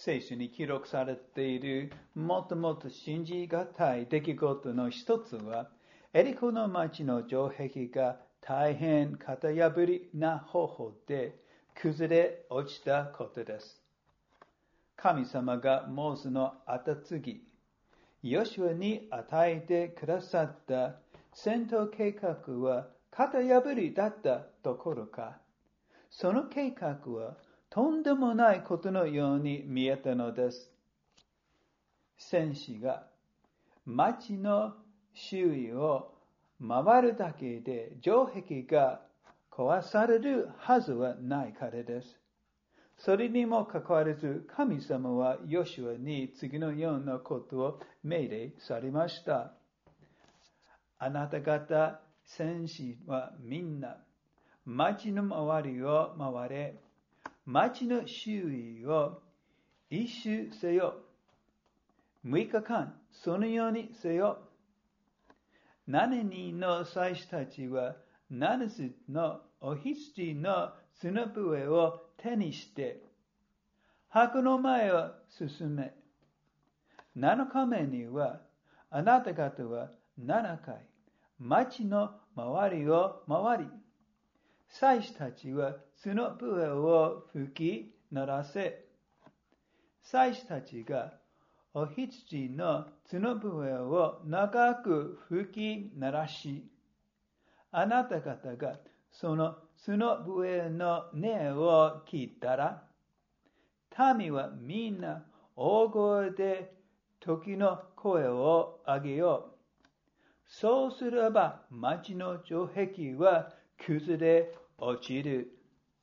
聖書に記録されているもともと信じがたい出来事の一つは、エリコの町の城壁が大変型破りな方法で崩れ落ちたことです。神様がモーセの後継ぎ、ヨシュアに与えてくださった戦闘計画は型破りだったどころか、その計画はとんでもないことのように見えたのです。戦士が町の周囲を回るだけで城壁が壊されるはずはないからです。それにもかかわらず、神様はヨシュアに次のようなことを命令されました。あなた方戦士はみんな町の周りを回れ、町の周囲を一周せよ。6日間そのようにせよ。7人の祭司たちは7つのお羊の角笛を手にして箱の前を進め、7日目にはあなた方は7回町の周りを回り、祭司たちは角笛を吹き鳴らせ、祭司たちがお羊の角笛を長く吹き鳴らし、あなた方がその角笛の音を聞いたら、民はみんな大声で時の声を上げよう。そうすれば町の城壁は崩れ落ちる。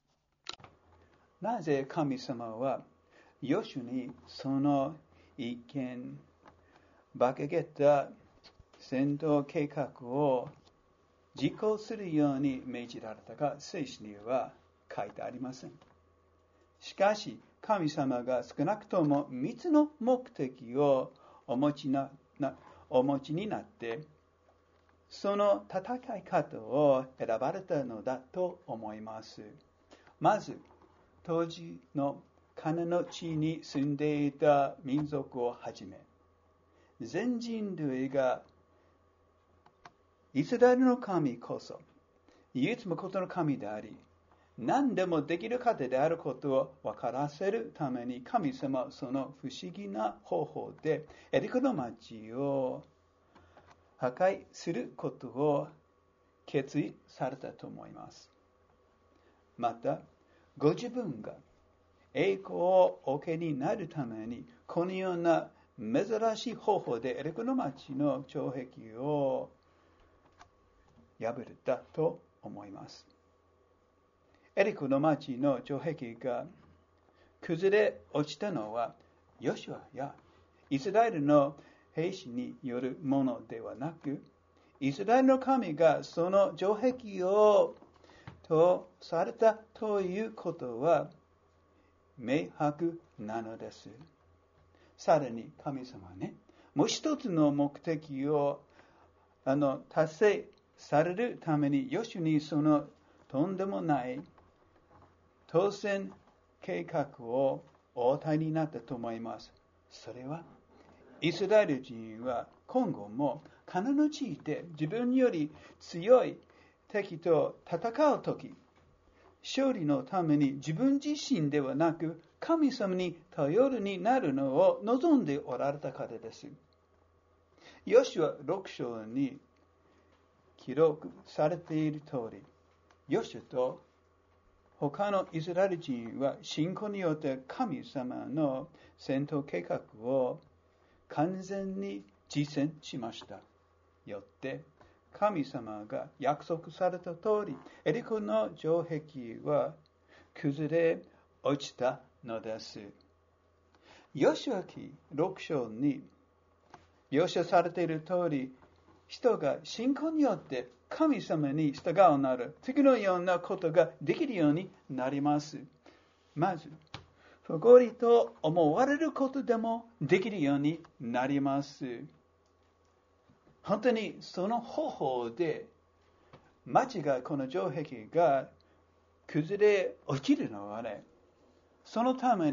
なぜ神様はヨシュにその意見馬鹿げた戦闘計画を実行するように命じられたか、聖書には書いてありません。しかし神様が少なくとも3つの目的をお持ちになって、その戦い方を選ばれたのだと思います。まず、当時のカナンの地に住んでいた民族をはじめ、全人類がイスラエルの神こそ唯一無二の神であり、何でもできる方であることを分からせるために、神様はその不思議な方法でエリコの町を破壊することを決意されたと思います。また、ご自分が栄光をお受けになるために、このような珍しい方法でエリコの町の城壁を破ったと思います。エリコの町の城壁が崩れ落ちたのは、ヨシュアやイスラエルの兵士によるものではなく、イスラエルの神がその城壁をとされたということは明白なのです。さらに神様はね、もう一つの目的を達成されるために、ヨシュにそのとんでもない当選計画をお与えになったと思います。それは、イスラエル人は今後もカナンの地で自分より強い敵と戦うとき、勝利のために自分自身ではなく神様に頼りになるのを望んでおられたからです。ヨシュア6章に記録されている通り、ヨシュと他のイスラエル人は信仰によって神様の戦闘計画を完全に実践しました。よって神様が約束された通り、エリコの城壁は崩れ落ちたのです。ヨシュア記6章に描写されている通り、人が信仰によって神様に従うなら、次のようなことができるようになります。まず、不合理と思われることでもできるようになります。本当にその方法で町が、この城壁が崩れ落ちるのはね、そのために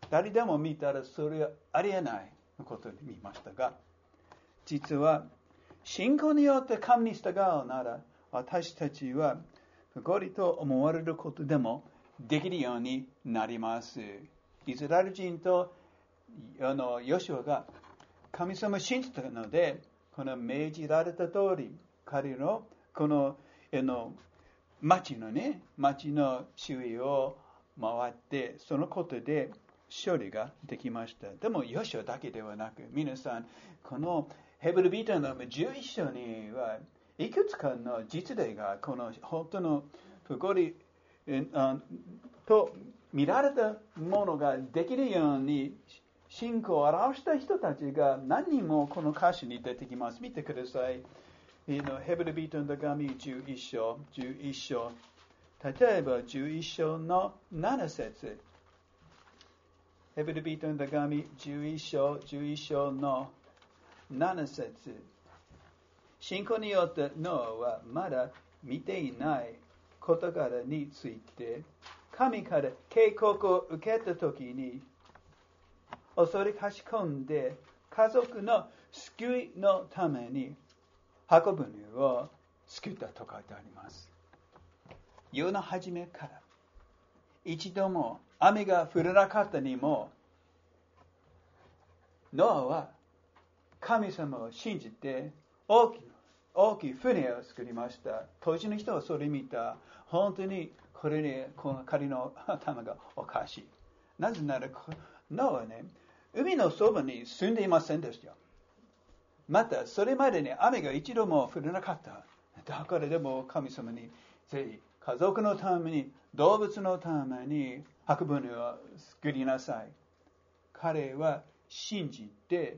誰でも見たらそれはありえないことに見ましたが、実は信仰によって神に従うなら、私たちは不合理と思われることでもできるようになります。イスラエル人とヨシュアが神様を信じたので、この命じられた通り、彼のこの町の周囲を回って、そのことで勝利ができました。でもヨシュアだけではなく、皆さん、このヘブル人の11章にはいくつかの実例が、この本当の不合理と見られたものができるように信仰を表した人たちが何人もこの歌詞に出てきます。見てください。ヘブル人の手紙11章。例えば11章の7節。ヘブル人の手紙11章の7節。信仰によってノアはまだ見ていない事柄について、神から警告を受けたときに恐れかしこんで、家族の救いのために箱舟を作ったと書いてあります。世の初めから一度も雨が降らなかったにも、ノアは神様を信じて大きい船を作りました。当時の人はそれ見た。本当にこれね、この彼の頭がおかしい。なぜなら、ノアはね、海のそばに住んでいませんでした。また、それまでに雨が一度も降らなかった。だからでも神様に、ぜひ家族のために、動物のために箱舟を作りなさい。彼は信じて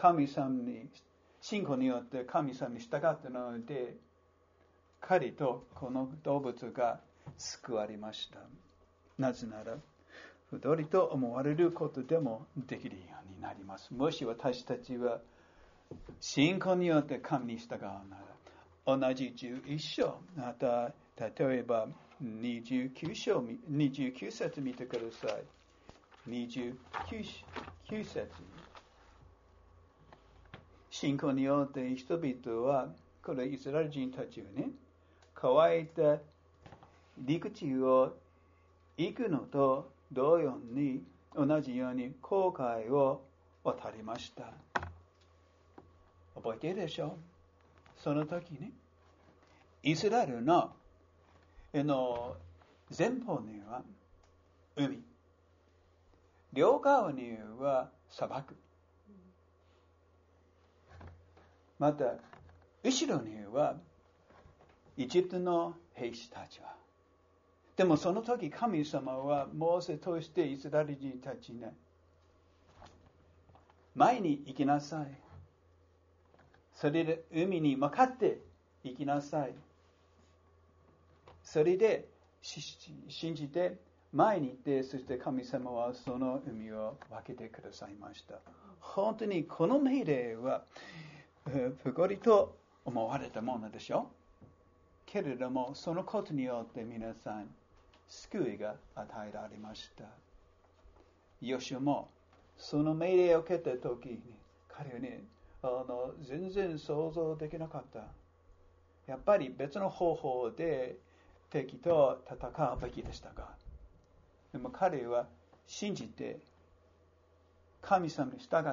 信仰によって神様に従ったので、彼とこの動物が救われました。なぜなら、不道理と思われることでもできるようになります。もし私たちは信仰によって神に従うなら、同じ11章、また例えば29節見てください。29節。信仰によって人々は、これイスラエル人たちはね、乾いた陸地を行くのと同じように航海を渡りました。覚えているでしょう？その時に、イスラエルの前方には海、両側には砂漠、また後ろにはエジプトの兵士たちは。でもその時神様はモーセとしてイスラエル人たちに、前に行きなさい。それで海に向かって行きなさい。それで信じて前に行って、そして神様はその海を分けてくださいました。本当にこの命令は不合理と思われたものでしょう。けれどもそのことによって皆さん救いが与えられました。ヨシュもその命令を受けた時に、彼はね、全然想像できなかった。やっぱり別の方法で敵と戦うべきでしたが、でも彼は信じて神様に従って、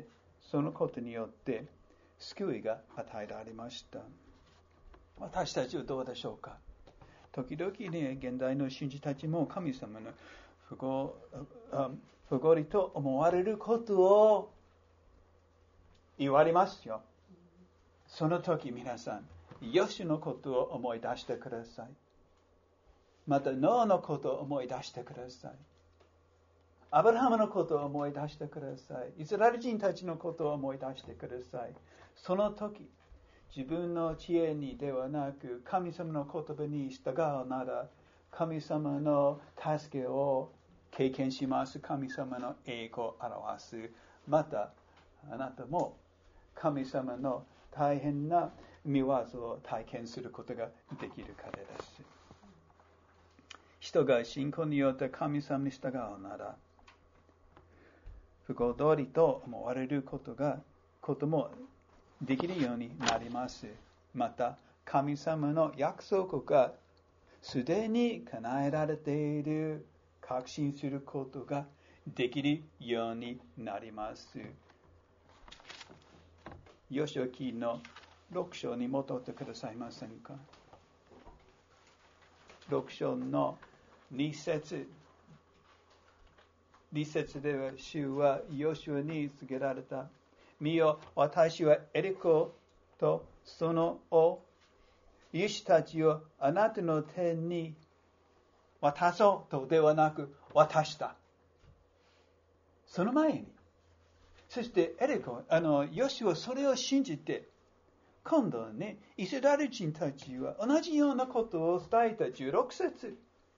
そのことによって救いが与えられました。私たちはどうでしょうか？時々ね、現代の信者たちも神様の不合理と思われることを言われますよ。その時皆さん、ヨシュのことを思い出してください。またノアのことを思い出してください。アブラハムのことを思い出してください。イスラエル人たちのことを思い出してください。その時、自分の知恵にではなく神様の言葉に従うなら、神様の助けを経験します。神様の栄光を表す。またあなたも神様の大変な御業を体験することができるからです。人が信仰によって神様に従うなら、 不幸通りと思われることもできるようになります。また、神様の約束がすでに叶えられている確信することができるようになります。ヨシュア記の6章に戻ってくださいませんか。6章の2節では、主はヨシュアに告げられた。見よ、私はエリコとその王、勇士たちをあなたの手に渡そうとではなく渡した。その前に、そしてエリコ、ヨシュはそれを信じて、今度はね、イスラエル人たちは同じようなことを伝えた16節。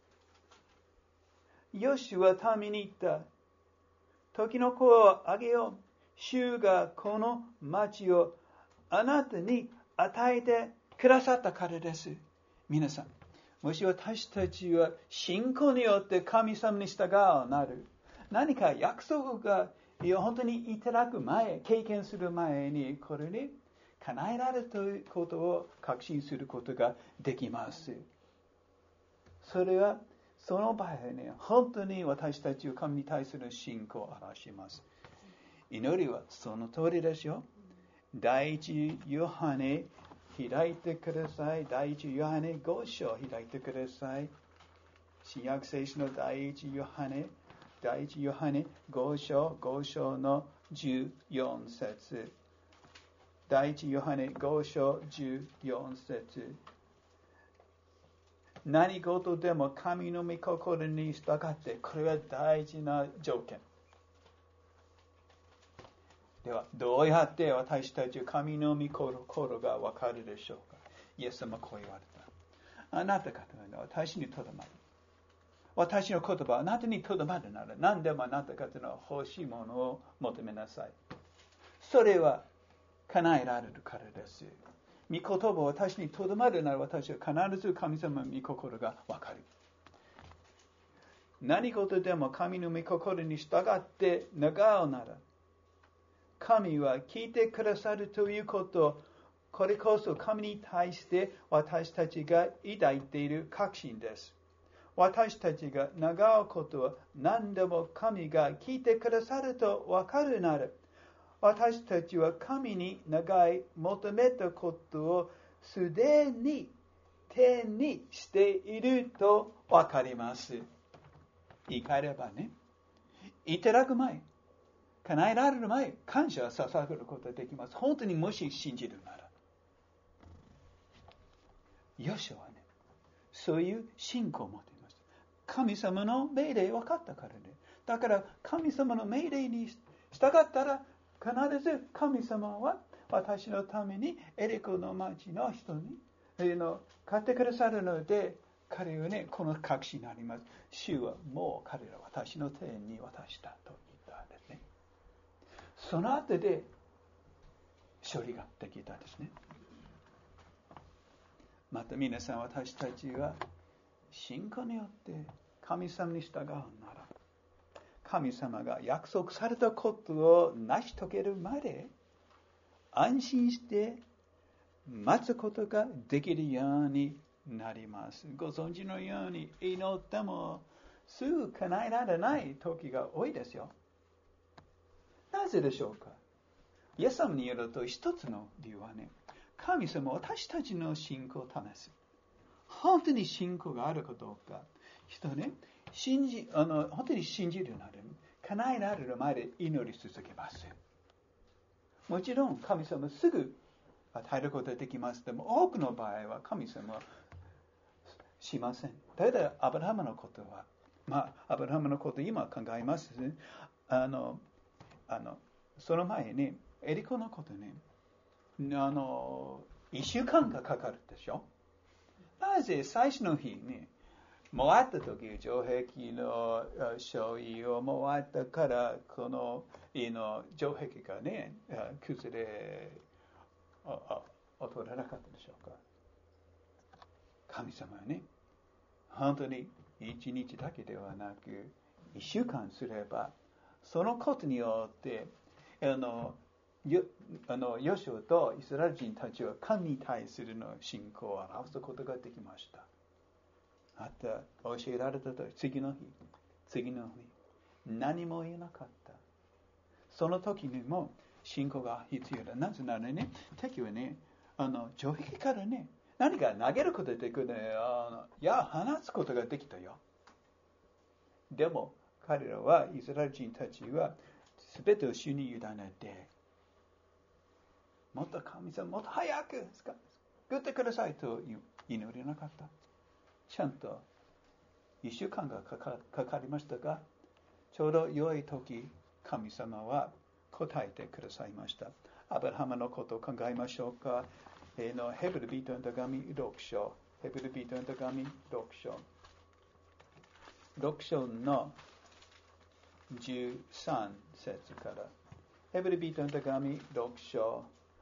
ヨシュは民に言った。時の子をあげよう。主がこの町をあなたに与えてくださったからです。皆さん、もし私たちは信仰によって神様に従うなる、何か約束が本当にいただく前、経験する前に、これに叶えられたことを確信することができます。それは、その場合ね、本当に私たちを神に対する信仰を表します。祈りはその通りですよ。第一ヨハネ開いてください。第一ヨハネ5章開いてください。新約聖書の第一ヨハネ5章の14節。第一ヨハネ5章14節。何事でも神の御心に従って、これは大事な条件。では、どうやって私たち神の御心がわかるでしょうか。イエス様はこう言われた。あなた方が私にとどまる。私の言葉はあなたにとどまるなら、何でもあなた方の欲しいものを求めなさい。それは叶えられるからです。御言葉を私にとどまるなら、私は必ず神様の御心がわかる。何事でも神の御心に従って願うなら、神は聞いてくださるということ、これこそ神に対して私たちが抱いている確信です。私たちが願うことは何でも神が聞いてくださると分かるなら、私たちは神に願い求めたことをすでに手にしていると分かります。言い換えればね、いただく前、叶えられる前、感謝を捧げることができます。本当にもし信じるなら。ヨシュはね、そういう信仰を持っています。神様の命令分かったからね。だから神様の命令に従ったら、必ず神様は私のためにエリコの町の人に買ってくださるので、彼はね、この確信になります。主はもう彼ら私の手に渡したと言ったんですね。その後で処理ができたんですね。また皆さん、私たちは信仰によって神様に従うなら、神様が約束されたことを成し遂げるまで安心して待つことができるようになります。ご存知のように、祈ってもすぐ叶えられない時が多いですよ。なぜでしょうか。イエス様によると、一つの理由はね、神様は私たちの信仰を試す。本当に信仰があるかどうか。人ね、本当に信じるなら、叶えられるまで祈り続けます。もちろん神様すぐ与えることができます。でも多くの場合は神様はしません。ただアブラハムのことは、アブラハムのこと今考えます。その前にエリコのことね、1週間がかかるでしょ。なぜ最初の日に回った時、城壁の勝利を回ったから、この城壁がね、崩れ劣らなかったでしょうか。神様はね、本当に1日だけではなく、1週間すれば、 そのことによって、ヨシュアとイスラエル人たちは神に対するの信仰を表すことができました。また教えられたと次の日、何も言えなかった。その時にも信仰が必要だ。なぜならね、敵はね、城壁からね、何か投げることができるね、放つことができたよ。でも、彼らは、イスラエル人たちは、すべてを主に委ねて、もっと神様、もっと早く救ってくださいと祈れなかった。ちゃんと1週間がかかりましたが、ちょうど良い時、神様は答えてくださいました。アブラハムのことを考えましょうか。ヘブル人の手紙6章。ヘブル人の手紙6章。6章の13節から。ヘブル人の手紙6章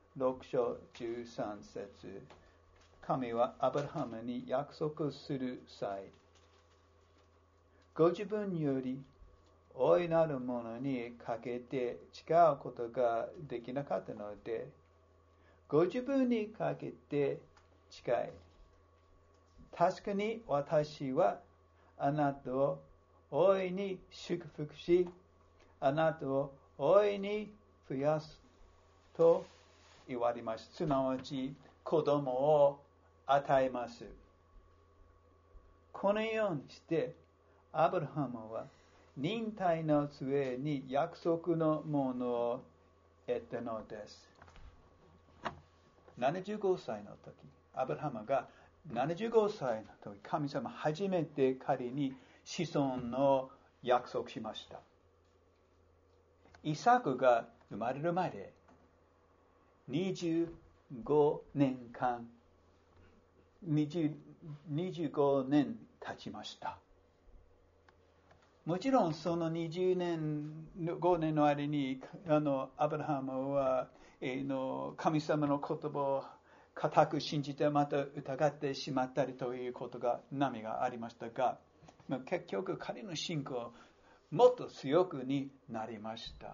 13節。神はアブラハムに約束する際、ご自分より大いなるものにかけて誓うことができなかったので、ご自分にかけて誓い、確かに私はあなたを大いに祝福し、あなたを大いに増やすと言われます。すなわち子供を与えます。このようにしてアブラハムは忍耐の末に約束のものを得たのです。75歳の時、アブラハムが75歳の時、神様初めて彼に子孫を約束しました。イサクが生まれるまで25年間、25年経ちました。もちろんその20年、5年の間にアブラハムは神様の言葉を固く信じてまた疑ってしまったりということが波がありましたが、結局彼の信仰はもっと強くになりました。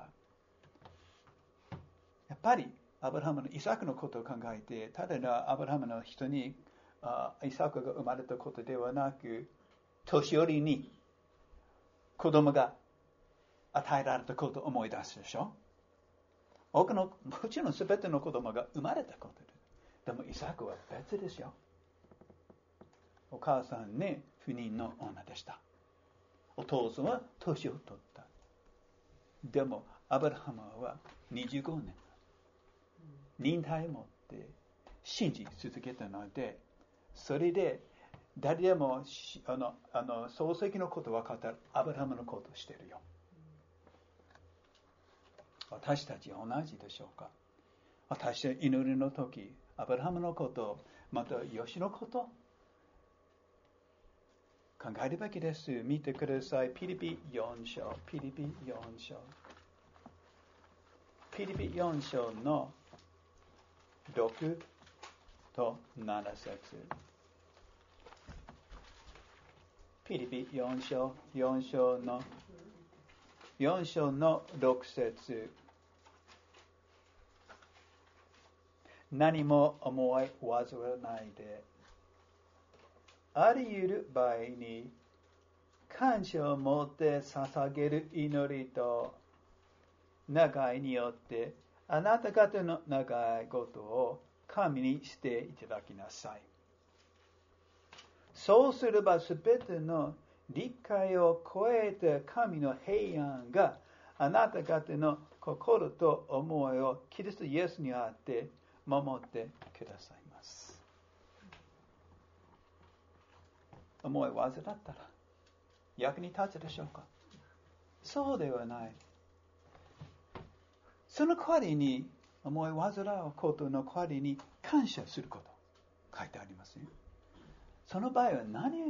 やっぱりアブラハムのイサクのことを考えて、ただアブラハムの人にイサクが生まれたことではなく、年寄りに子供が与えられたことを思い出すでしょ。もちろん全ての子供が生まれたことです。でもイサクは別ですよ。お母さんね、不妊の女でした。お父さんは年を取った。でもアブラハムは25年忍耐を持って信じ続けたので、それで誰でも漱石のこと分かったらアブラハムのことをしてるよ。私たちは同じでしょうか。私は祈りの時、アブラハムのこと、またヨシのこと考えるべきです。見てください。ピリピ4章。ピリピ4章。ピリピ4章の6と7節。ピリピ4章の6節。何も思い煩わないで、あり得る場合に感謝を持って捧げる祈りと願いによってあなた方の願い事を神にしていただきなさい。そうすればすべての理解を超えた神の平安があなた方の心と思いをキリストイエスにあって守ってくださいます。思い煩ったら役に立つでしょうか。そうではない。その代わりに思い煩うことの代わりに感謝すること書いてありますよ。その場合は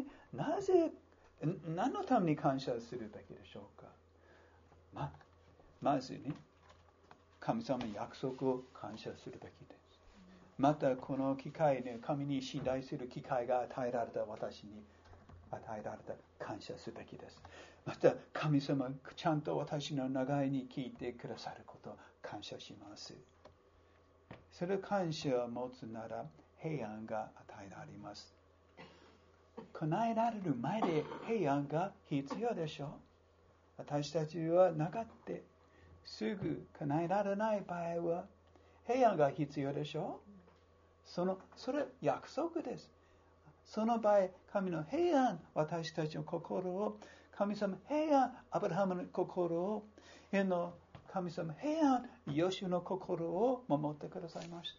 何のために感謝するべきでしょうか。まずね、神様の約束を感謝するべきです。またこの機会に神に信頼する機会が与えられた私に与えられた感謝すべきです。また神様ちゃんと私の願いに聞いてくださることを感謝します。それ感謝を持つなら平安が与えられます。叶えられる前で平安が必要でしょう。私たちは願ってすぐ叶えられない場合は平安が必要でしょう。それ約束です。その場合、神の平安、私たちの心を、神様平安、アブラハムの心を、神様平安、ヨシュの心を守ってくださいました。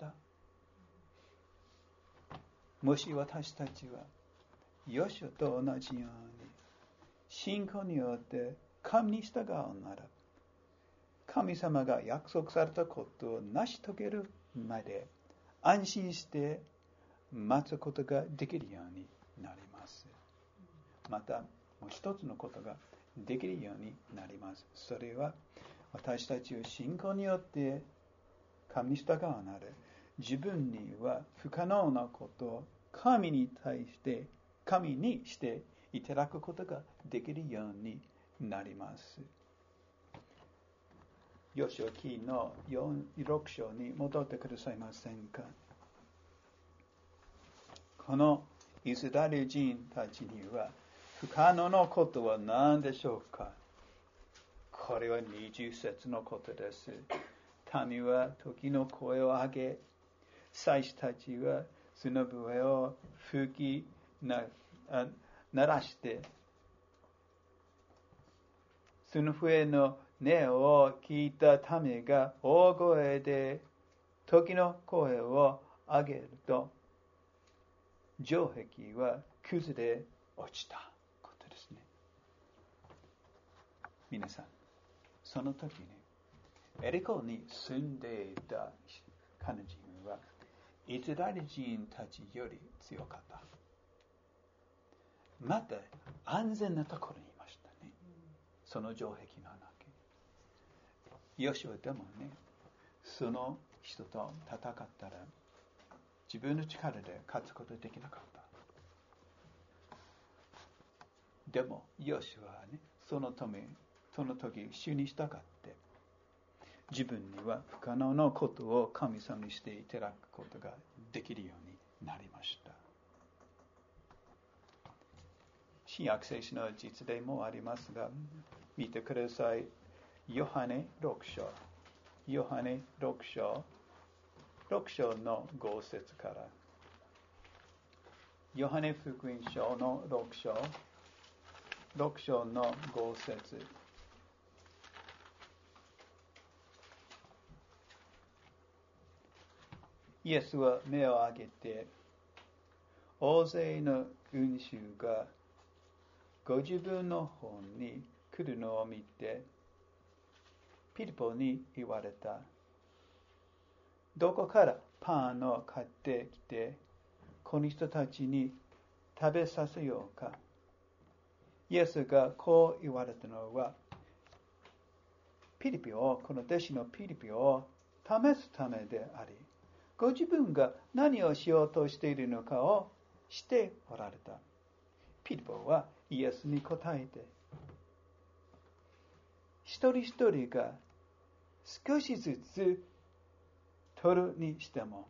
もし私たちはヨシュと同じように信仰によって神に従うなら、神様が約束されたことを成し遂げるまで安心して待つことができるようになります。またもう一つのことができるようになります。それは私たちを信仰によって神に従うなら、自分には不可能なことを神にしていただくことができるようになります。ヨシュア記の6章に戻ってくださいませんか。このイスラエル人たちには不可能なことは何でしょうか。これは20節のことです。民は時の声を上げ、祭司たちはその笛を吹き鳴らして、その笛の音を聞いた民が大声で時の声を上げると、城壁は崩れ落ちたことですね。皆さん、その時にエリコに住んでいた彼人はイスラエル人たちより強かった。また安全なところにいましたね。その城壁の中。ヨシュアでもね、その人と戦ったら自分の力で勝つことできなかった。でもヨシュアはね、その時主に従って自分には不可能なことを神様にしていただくことができるようになりました。新約聖書の実例もありますが、見てください。ヨハネ6章の5節から。ヨハネ福音書の6章の5節。イエスは目を上げて、大勢の群衆がご自分の方に来るのを見て、ピリポに言われた。どこからパンを買ってきて、この人たちに食べさせようか。イエスがこう言われたのは、この弟子のピリピを試すためであり、ご自分が何をしようとしているのかをしておられた。ピリポはイエスに答えて、一人一人が少しずつ取るにしても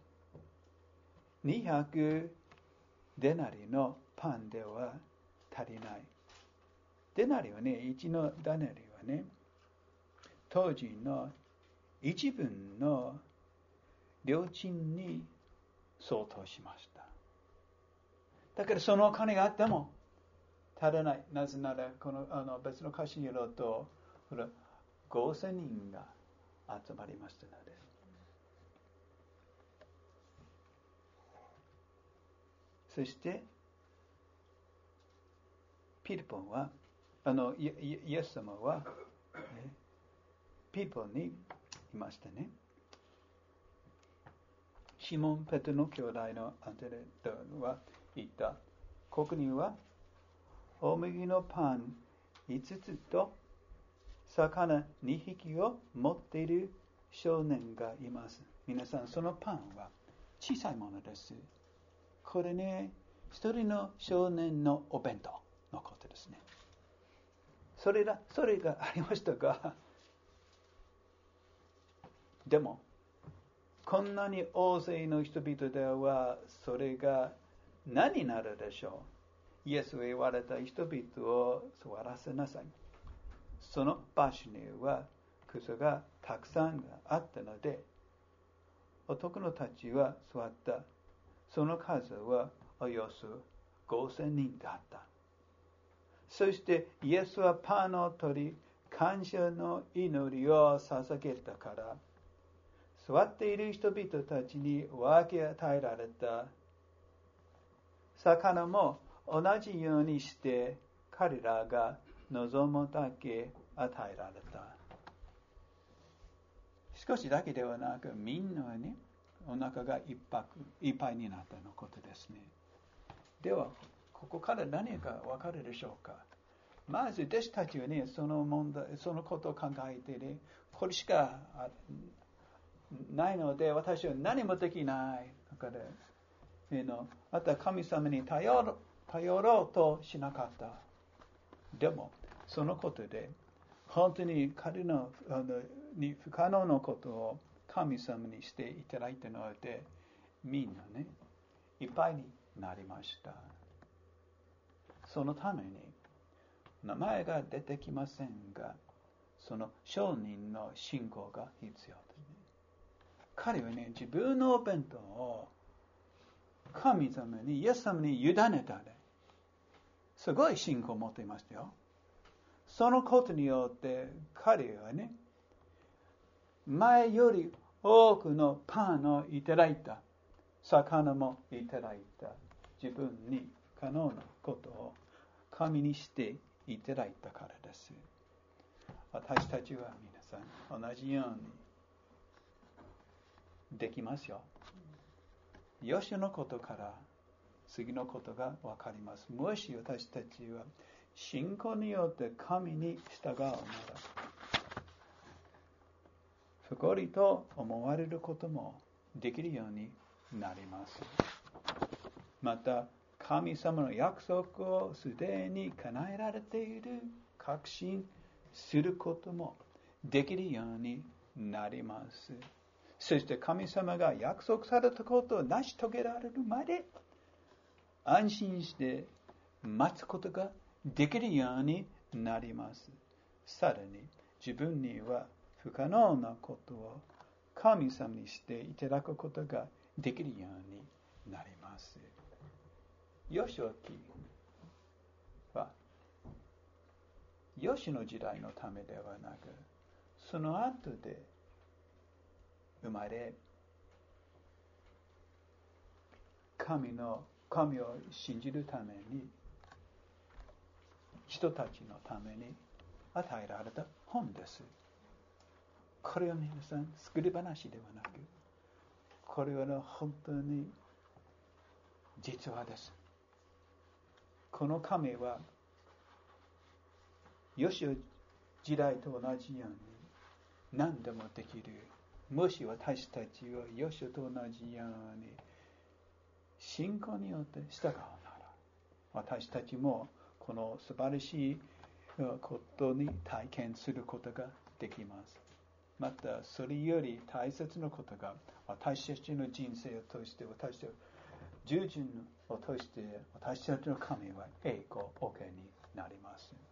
200デナリのパンでは足りない。デナリはね、1のデナリはね、当時の一分の料金に相当しました。だからそのお金があっても足らない。なぜなら別の歌詞によると5000人が集まりましたので。そしてピリポはイエス様はピリポにいましたね。シモン・ペテロの兄弟のアンテレトは言った。ここには大麦のパン5つと魚2匹を持っている少年がいます。皆さん、そのパンは小さいものです。これね、一人の少年のお弁当それがありましたが、でもこんなに大勢の人々ではそれが何になるでしょう。イエスが言われた人々を座らせなさい。その場所には草がたくさんがあったので、男のたちは座った。その数はおよそ5000人だった。そしてイエスはパンを取り、感謝の祈りを捧げたから、座っている人々たちに分け与えられた魚も同じようにして彼らが望むだけ与えられた。少しだけではなく、みんなね、お腹がいっぱいになったのことですね。では、ここから何がわかるでしょうか。まず弟子たちはね、そのことを考えてね、これしかないので私は何もできない。だから、また神様に頼ろうとしなかった。でも、そのことで、本当に彼のに不可能なことを神様にしていただいたので、みんなね、いっぱいになりました。そのために、名前が出てきませんが、その証人の信仰が必要ですね。彼はね、自分のお弁当を神様に、イエス様に委ねたね。すごい信仰を持っていましたよ。そのことによって彼はね、前より多くのパンをいただいた。魚もいただいた。自分に不可能なことを神にしていただいたからです。私たちは皆さん同じようにできますよ。よしのことから次のことがわかります。もし私たちは信仰によって神に従うなら、不合理と思われることもできるようになります。また、神様の約束をすでに叶えられている確信することもできるようになります。そして神様が約束されたことを成し遂げられるまで安心して待つことができるようになります。さらに自分には不可能なことを神様にしていただくことができるようになります。ヨシュア記はヨシュの時代のためではなく、その後で生まれ、神を信じるために、人たちのために与えられた本です。これは皆さん、作り話ではなく、これは本当に実話です。この神は、ヨシュ時代と同じように何でもできる。もし私たちはヨシュと同じように信仰によって従うなら、私たちもこの素晴らしいことに体験することができます。またそれより大切なことが、私たちの人生を通して、私たちの従順を通して、私たちの神は栄光を受けになります。